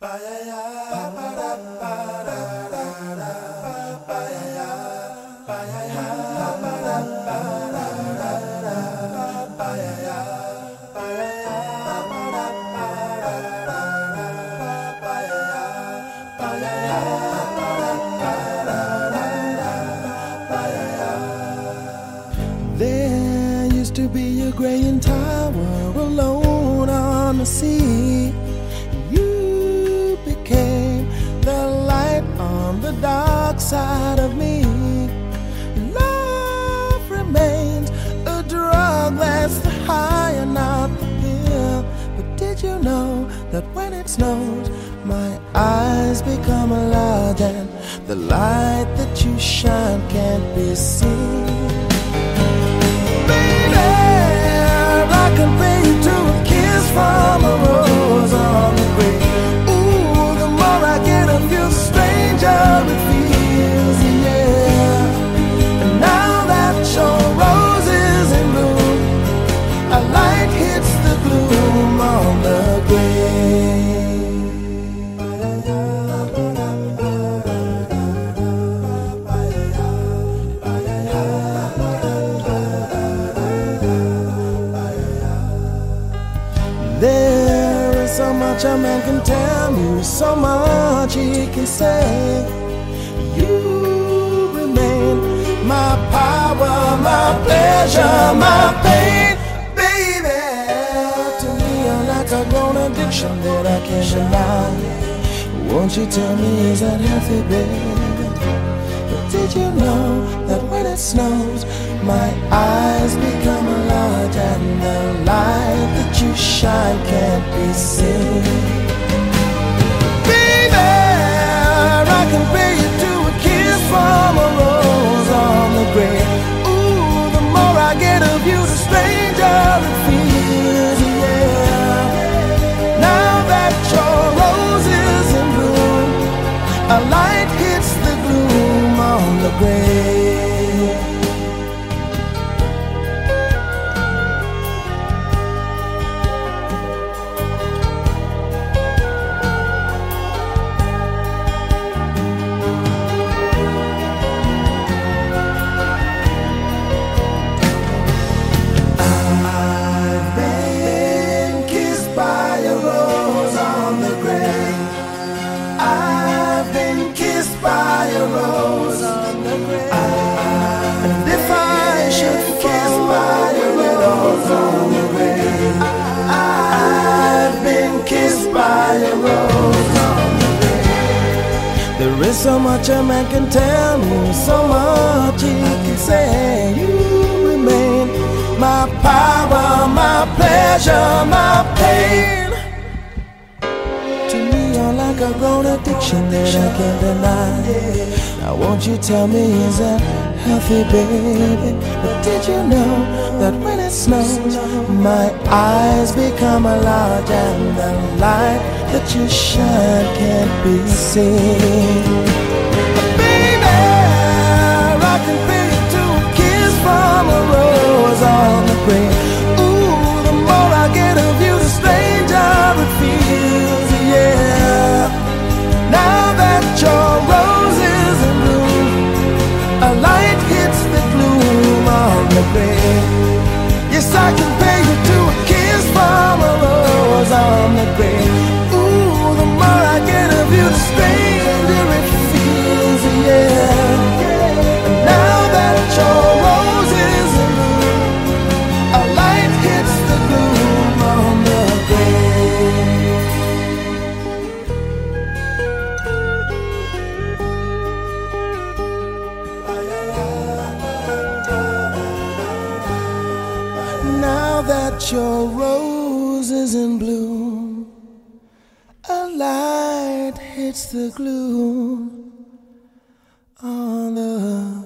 There used to be a graying tower alone on the sea. You became the light on the dark side of me. Love remains a drug that's the high and not the pill. But did you know that when it snows, my eyes become large and the light that you shine can't be seen? I compare you to a kiss from a rose on the grave. Ooh, the more I get of you, the stranger it feels, yeah. And now that your rose is in bloom, a light hits the gloom on the grave. There is so much a man can tell me, so much he can say. You remain my power, my pleasure, my pain, baby. To me you're like a grown addiction that I can't deny. Won't you tell me, is that healthy, baby? But did you know that when it snows, my eyes become large and the light that you shine can't be seen? Baby, I compare you to a kiss from a rose on the grave. Ooh, the more I get of you, the stranger it feels, yeah. Now that your rose is in bloom, a light hits the gloom on the grave. There is so much a man can tell me, so much he can say. You remain my power, my pleasure, my pain. To me you're like a grown addiction that I can't deny. Now won't you tell me, is that healthy, baby? But did you know that when it snows, my eyes become large and the light that you shine can't be seen? Baby, I compare you to a kiss from a rose on the grave. Ooh, the more I get of you, the stranger it feels, yeah. Now that your rose is in bloom, a light hits the gloom on the grave. Yes, I compare you to a kiss from a rose on the grave. Ooh, the more I get of you, the stranger it feels, yeah. And now that your rose is in bloom, a light hits the gloom on the grave. Now that your rose is in bloom, a light hits the gloom on the